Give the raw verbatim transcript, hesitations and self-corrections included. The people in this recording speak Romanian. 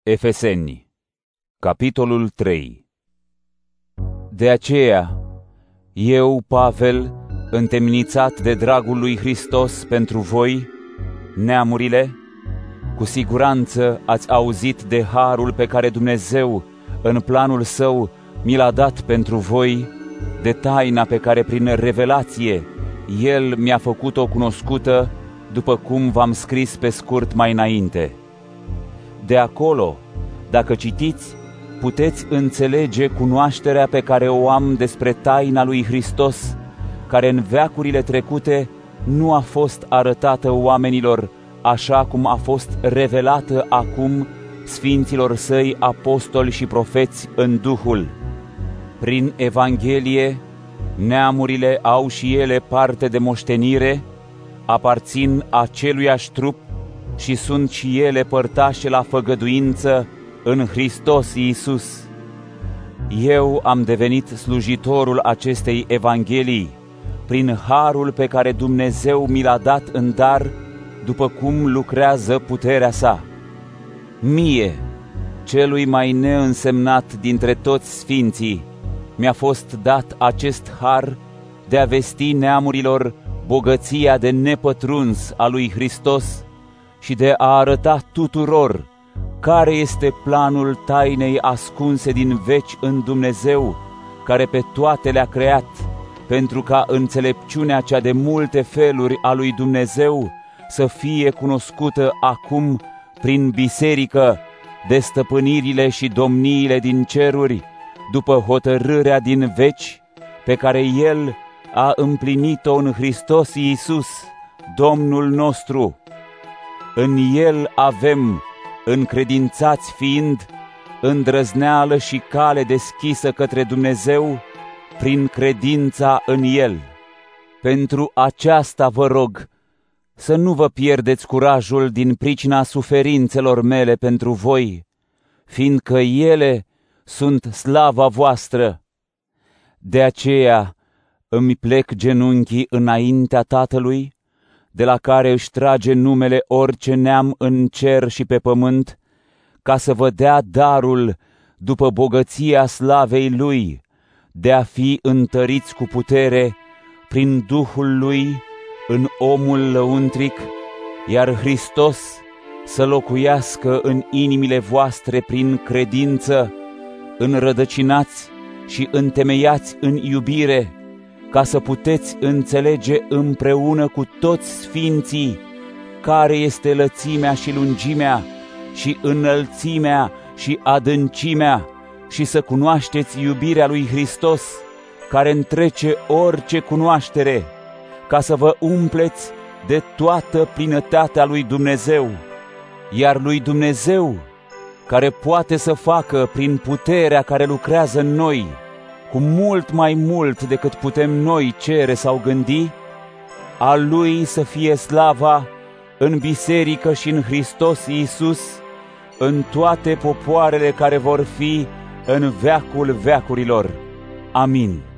Efeseni, capitolul trei. De aceea, eu, Pavel, întemnițat de dragul lui Hristos pentru voi, neamurile, cu siguranță ați auzit de harul pe care Dumnezeu, în planul Său, mi l-a dat pentru voi, de taina pe care prin revelație El mi-a făcut-o cunoscută, după cum v-am scris pe scurt mai înainte. De acolo, dacă citiți, puteți înțelege cunoașterea pe care o am despre taina lui Hristos, care în veacurile trecute nu a fost arătată oamenilor, așa cum a fost revelată acum sfinților Săi apostoli și profeți în Duhul. Prin Evanghelie, neamurile au și ele parte de moștenire, aparțin aceluiași trup și sunt și ele părtașe la făgăduință în Hristos Iisus. Eu am devenit slujitorul acestei Evanghelii prin harul pe care Dumnezeu mi l-a dat în dar, după cum lucrează puterea Sa. Mie, celui mai neînsemnat dintre toți sfinții, mi-a fost dat acest har de a vesti neamurilor bogăția de nepătruns a lui Hristos și de a arăta tuturor care este planul tainei ascunse din veci în Dumnezeu, care pe toate le-a creat, pentru ca înțelepciunea cea de multe feluri a lui Dumnezeu să fie cunoscută acum prin biserică de stăpânirile și domniile din ceruri, după hotărârea din veci, pe care El a împlinit-o în Hristos Iisus, Domnul nostru. În El avem, încredințați fiind, îndrăzneală și cale deschisă către Dumnezeu, prin credința în El. Pentru aceasta vă rog să nu vă pierdeți curajul din pricina suferințelor mele pentru voi, fiindcă ele sunt slava voastră. De aceea îmi plec genunchii înaintea Tatălui, de la care își trage numele orice neam în cer și pe pământ, ca să vă dea darul, după bogăția slavei Lui, de a fi întăriți cu putere prin Duhul Lui în omul lăuntric, iar Hristos să locuiască în inimile voastre prin credință, înrădăcinați și întemeiați în iubire, ca să puteți înțelege împreună cu toți sfinții care este lățimea și lungimea și înălțimea și adâncimea, și să cunoașteți iubirea lui Hristos, care întrece orice cunoaștere, ca să vă umpleți de toată plinătatea lui Dumnezeu. Iar lui Dumnezeu, care poate să facă prin puterea care lucrează în noi, cu mult mai mult decât putem noi cere sau gândi, a Lui să fie slava în biserică și în Hristos Iisus, în toate popoarele care vor fi în veacul veacurilor. Amin.